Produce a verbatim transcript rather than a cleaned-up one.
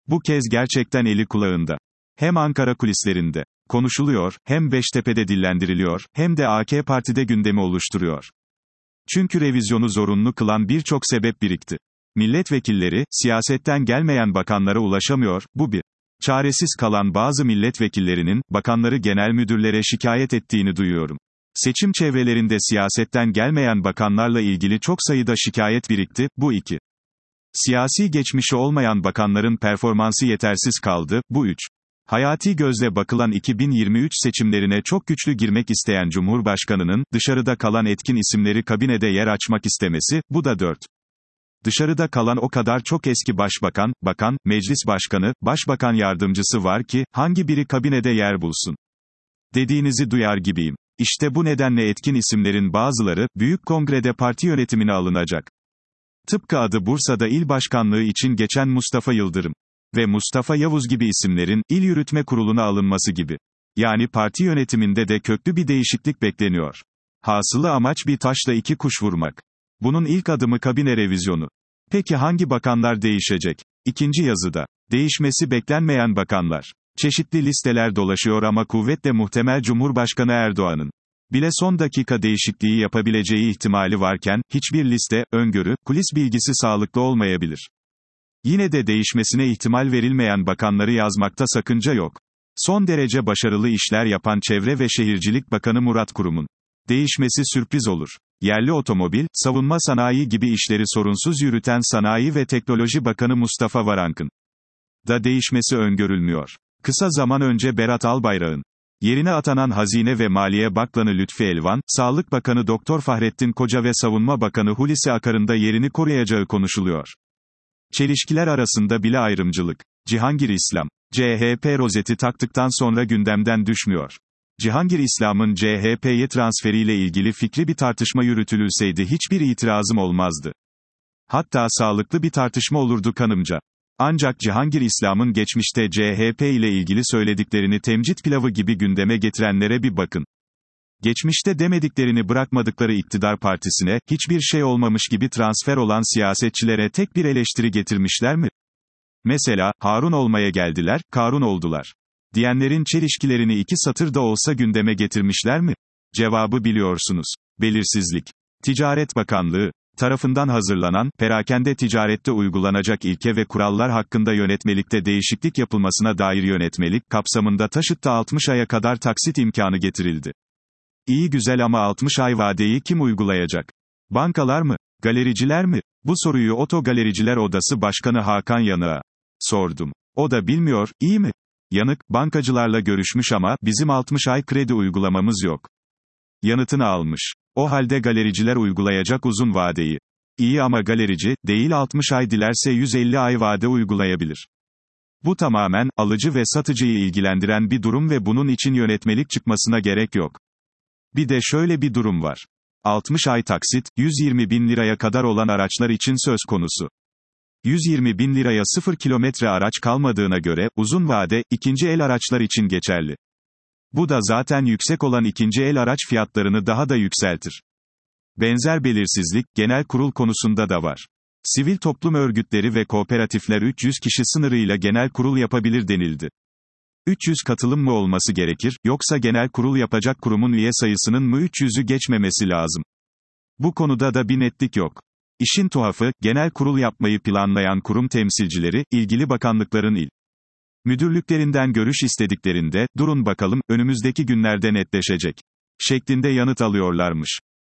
Bu kez gerçekten eli kulağında. Hem Ankara kulislerinde konuşuluyor, hem Beştepe'de dillendiriliyor, hem de A K Parti'de gündemi oluşturuyor. Çünkü revizyonu zorunlu kılan birçok sebep birikti. Milletvekilleri, siyasetten gelmeyen bakanlara ulaşamıyor, bu bir. Çaresiz kalan bazı milletvekillerinin, bakanları genel müdürlere şikayet ettiğini duyuyorum. Seçim çevrelerinde siyasetten gelmeyen bakanlarla ilgili çok sayıda şikayet birikti, bu iki. Siyasi geçmişi olmayan bakanların performansı yetersiz kaldı, bu üç. Hayati gözle bakılan iki bin yirmi üç seçimlerine çok güçlü girmek isteyen Cumhurbaşkanının, dışarıda kalan etkin isimleri kabinede yer açmak istemesi, bu da dört. Dışarıda kalan o kadar çok eski başbakan, bakan, meclis başkanı, başbakan yardımcısı var ki, hangi biri kabinede yer bulsun? Dediğinizi duyar gibiyim. İşte bu nedenle etkin isimlerin bazıları, Büyük Kongre'de parti yönetimine alınacak. Tıpkı adı Bursa'da il başkanlığı için geçen Mustafa Yıldırım ve Mustafa Yavuz gibi isimlerin, il yürütme kuruluna alınması gibi. Yani parti yönetiminde de köklü bir değişiklik bekleniyor. Hasılı amaç bir taşla iki kuş vurmak. Bunun ilk adımı kabine revizyonu. Peki hangi bakanlar değişecek? İkinci yazıda. Değişmesi beklenmeyen bakanlar. Çeşitli listeler dolaşıyor ama kuvvetle muhtemel Cumhurbaşkanı Erdoğan'ın bile son dakika değişikliği yapabileceği ihtimali varken, hiçbir liste, öngörü, kulis bilgisi sağlıklı olmayabilir. Yine de değişmesine ihtimal verilmeyen bakanları yazmakta sakınca yok. Son derece başarılı işler yapan Çevre ve Şehircilik Bakanı Murat Kurum'un değişmesi sürpriz olur. Yerli otomobil, savunma sanayi gibi işleri sorunsuz yürüten Sanayi ve Teknoloji Bakanı Mustafa Varank'ın da değişmesi öngörülmüyor. Kısa zaman önce Berat Albayrak'ın yerine atanan Hazine ve Maliye Bakanı Lütfi Elvan, Sağlık Bakanı Doktor Fahrettin Koca ve Savunma Bakanı Hulusi Akar'ın da yerini koruyacağı konuşuluyor. Çelişkiler arasında bile ayrımcılık. Cihangir İslam, C H P rozeti taktıktan sonra gündemden düşmüyor. Cihangir İslam'ın C H P'ye transferiyle ilgili fikri bir tartışma yürütülseydi hiçbir itirazım olmazdı. Hatta sağlıklı bir tartışma olurdu kanımca. Ancak Cihangir İslam'ın geçmişte C H P ile ilgili söylediklerini temcit pilavı gibi gündeme getirenlere bir bakın. Geçmişte demediklerini bırakmadıkları iktidar partisine, hiçbir şey olmamış gibi transfer olan siyasetçilere tek bir eleştiri getirmişler mi? Mesela, Harun olmaya geldiler, Karun oldular diyenlerin çelişkilerini iki satırda olsa gündeme getirmişler mi? Cevabı biliyorsunuz. Belirsizlik. Ticaret Bakanlığı tarafından hazırlanan, perakende ticarette uygulanacak ilke ve kurallar hakkında yönetmelikte değişiklik yapılmasına dair yönetmelik kapsamında taşıtta altmış aya kadar taksit imkanı getirildi. İyi güzel ama altmış ay vadeyi kim uygulayacak? Bankalar mı? Galericiler mi? Bu soruyu Oto Galericiler Odası Başkanı Hakan Yanık'a sordum. O da bilmiyor, iyi mi? Yanık, bankacılarla görüşmüş ama, bizim altmış ay kredi uygulamamız yok. Yanıtını almış. O halde galericiler uygulayacak uzun vadeyi. İyi ama galerici, değil altmış ay dilerse yüz elli ay vade uygulayabilir. Bu tamamen, alıcı ve satıcıyı ilgilendiren bir durum ve bunun için yönetmelik çıkmasına gerek yok. Bir de şöyle bir durum var. altmış ay taksit, yüz yirmi bin liraya kadar olan araçlar için söz konusu. yüz yirmi bin liraya sıfır kilometre araç kalmadığına göre, uzun vade, ikinci el araçlar için geçerli. Bu da zaten yüksek olan ikinci el araç fiyatlarını daha da yükseltir. Benzer belirsizlik, genel kurul konusunda da var. Sivil toplum örgütleri ve kooperatifler üç yüz kişi sınırıyla genel kurul yapabilir denildi. üç yüz katılım mı olması gerekir, yoksa genel kurul yapacak kurumun üye sayısının mı üç yüzü geçmemesi lazım? Bu konuda da bir netlik yok. İşin tuhafı, genel kurul yapmayı planlayan kurum temsilcileri, ilgili bakanlıkların il müdürlüklerinden görüş istediklerinde, durun bakalım, önümüzdeki günlerde netleşecek şeklinde yanıt alıyorlarmış.